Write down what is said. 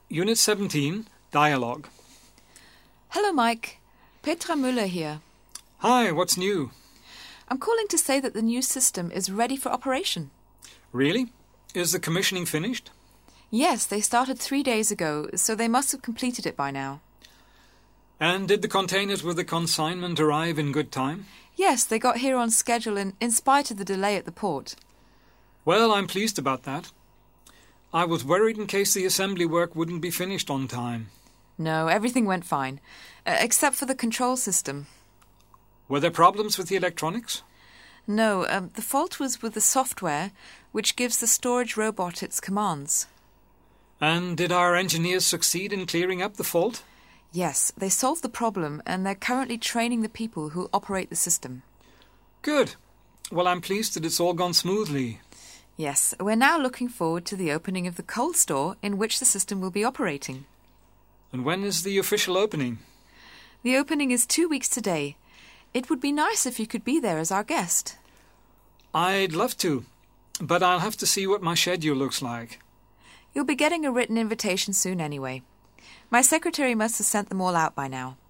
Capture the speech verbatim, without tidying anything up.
Unit seventeen, Dialogue. Hello, Mike. Petra Müller here. Hi, what's new? I'm calling to say that the new system is ready for operation. Really? Is the commissioning finished? Yes, they started three days ago, so they must have completed it by now. And did the containers with the consignment arrive in good time? Yes, they got here on schedule in, in spite of the delay at the port. Well, I'm pleased about that. I was worried in case the assembly work wouldn't be finished on time. No, everything went fine, uh, except for the control system. Were there problems with the electronics? No, um, the fault was with the software, which gives the storage robot its commands. And did our engineers succeed in clearing up the fault? Yes, they solved the problem, and they're currently training the people who operate the system. Good. Well, I'm pleased that it's all gone smoothly. Yes, we're now looking forward to the opening of the cold store in which the system will be operating. And when is the official opening? The opening is two weeks today. It would be nice if you could be there as our guest. I'd love to, but I'll have to see what my schedule looks like. You'll be getting a written invitation soon anyway. My secretary must have sent them all out by now.